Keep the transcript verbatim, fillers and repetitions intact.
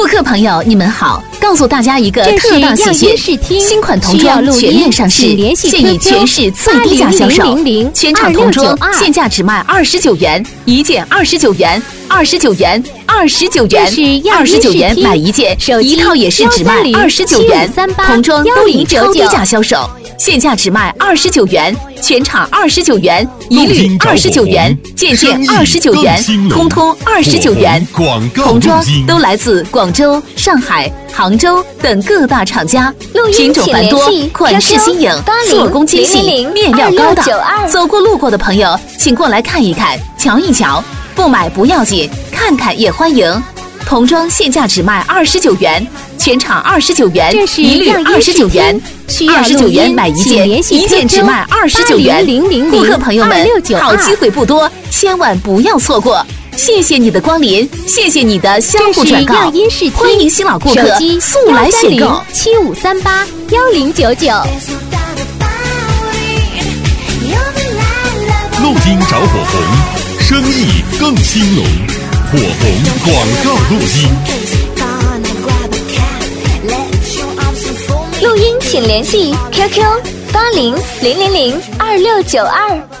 客朋友，你们好！告诉大家一个特大喜讯，新款童装全面上市，现已全市最低价销售。全场童装现价只卖二十九元，一件二十九元，二十九元，二十九元，二十九元买一件，一套也是只卖二十九元。童装都以超低价销售，现价只卖二十九元，全场二十九元，一律二十九元，件件二十九元，通通二十九元。童装都来自广州、上海、杭州等各大厂家，品种繁多，款式新颖，做工精细，面料高档。走过路过的朋友，请过来看一看，瞧一瞧，不买不要紧，看看也欢迎。童装现价只卖二十九元，全场二十九元，一律二十九元，二十九元买一件，一件只卖二十九元。顾客朋友们，好机会不多，千万不要错过。谢谢你的光临，谢谢你的相互转告，欢迎新老顾客速来选购。 七五三八幺零九九。 路金找火红，生意更兴隆。火红广告录音。 录音请联系 Q Q 八零零零零二六九二。